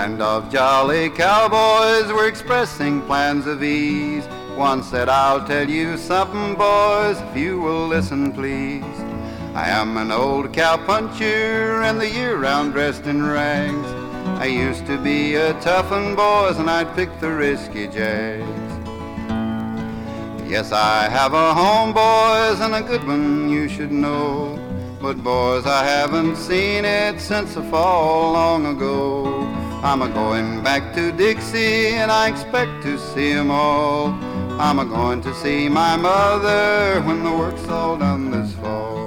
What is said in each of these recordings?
band of jolly cowboys were expressing plans of ease. One said, I'll tell you something, boys, if you will listen, please. I am an old cowpuncher and the year round dressed in rags. I used to be a tough un, boys, and I'd pick the risky jags. Yes, I have a home, boys, and a good one you should know. But boys, I haven't seen it since the fall long ago. I'm a-going back to Dixie and I expect to see 'em all. I'm a-going to see my mother when the work's all done this fall.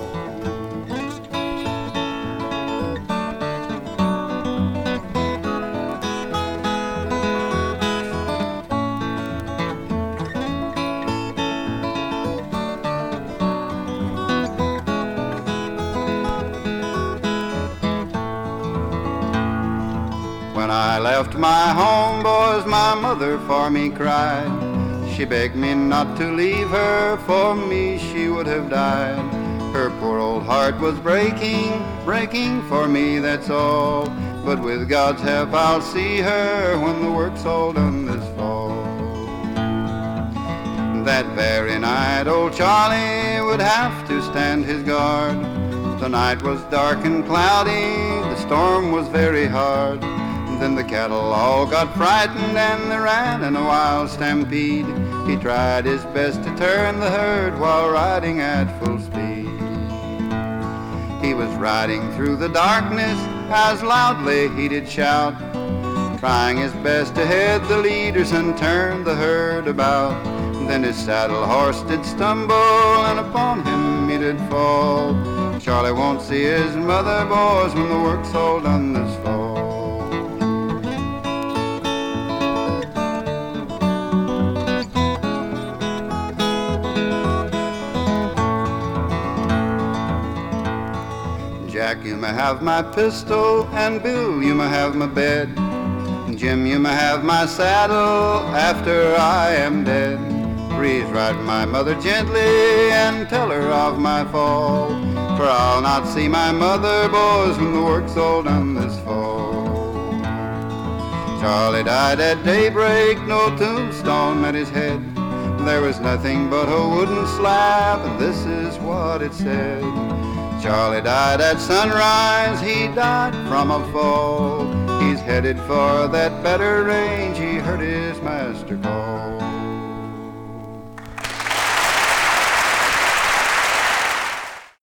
When I left my home, boys, my mother for me cried. She begged me not to leave her, for me she would have died. Her poor old heart was breaking, breaking for me, that's all. But with God's help I'll see her when the work's all done this fall. That very night old Charlie would have to stand his guard. The night was dark and cloudy, the storm was very hard. Then the cattle all got frightened and they ran in a wild stampede. He tried his best to turn the herd while riding at full speed. He was riding through the darkness as loudly he did shout, trying his best to head the leaders and turn the herd about. Then his saddle horse did stumble and upon him he did fall. Charlie won't see his mother, boys, when the work's all done this fall. Jack, you may have my pistol, and Bill, you may have my bed. And Jim, you may have my saddle after I am dead. Please ride my mother gently and tell her of my fall, for I'll not see my mother, boys, when the work's all done this fall. Charlie died at daybreak, no tombstone met his head. There was nothing but a wooden slab, and this is what it said. Charlie died at sunrise, he died from a fall. He's headed for that better range, he heard his master call.